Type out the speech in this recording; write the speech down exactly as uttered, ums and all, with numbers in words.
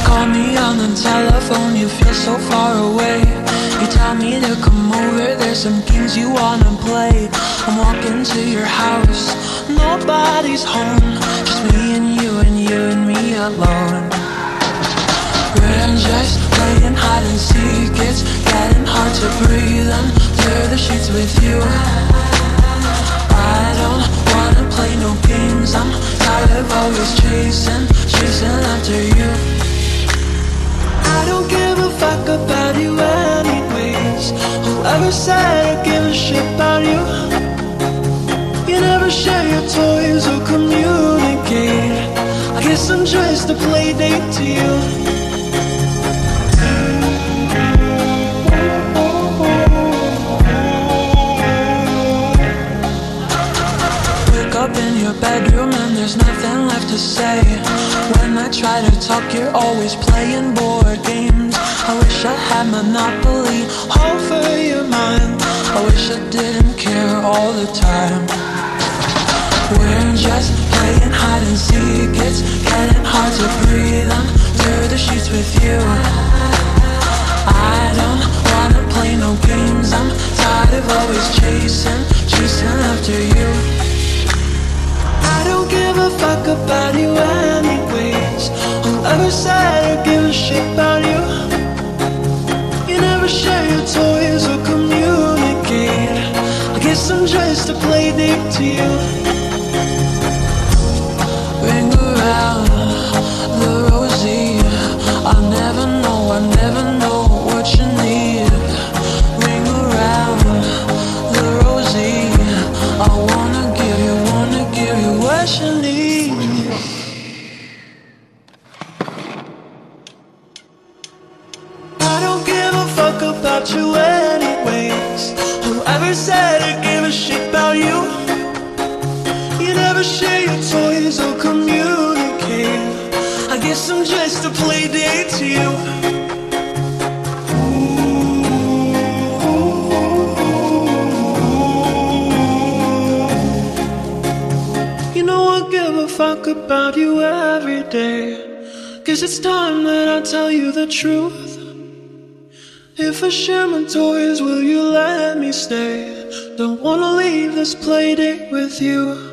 Call me on the telephone, you feel so far away. You tell me to come over, there's some games you wanna play. I'm walking to your house, nobody's home, just me and you and you and me alone. We're just playing hide and seek, it's getting hard to breathe under the sheets with you. I don't wanna play no games, I'm tired of always chasing, chasing after you. I don't give a fuck about you anyways. Whoever said I give a shit about you? You never share your toys or communicate. I guess I'm just a play date to you. Wake up in your bedroom and there's nothing left to say. When I try to talk, you're always playing board games. I wish I had Monopoly over your mind. I wish I didn't care all the time. We're just playing hide and seek, it's getting hard to breathe under the sheets with you. I don't wanna play no games, I'm tired of always chasing, chasing after you. I don't give a fuck about you anyways. Whoever said I give a shit about you? You never share your toys or communicate. I guess I'm just a play date to you. Ring around the rosy, I never know, I never know what you need. Ring around the rosy, I wanna give you, wanna give you what you need. I don't give a fuck about you anyways. Whoever said I give a shit about you? You never share your toys or communicate. I guess I'm just a play date to you. You know I give a fuck about you every day. Guess it's time that I tell you the truth. If I share my toys, will you let me stay? Don't wanna leave this play date with you.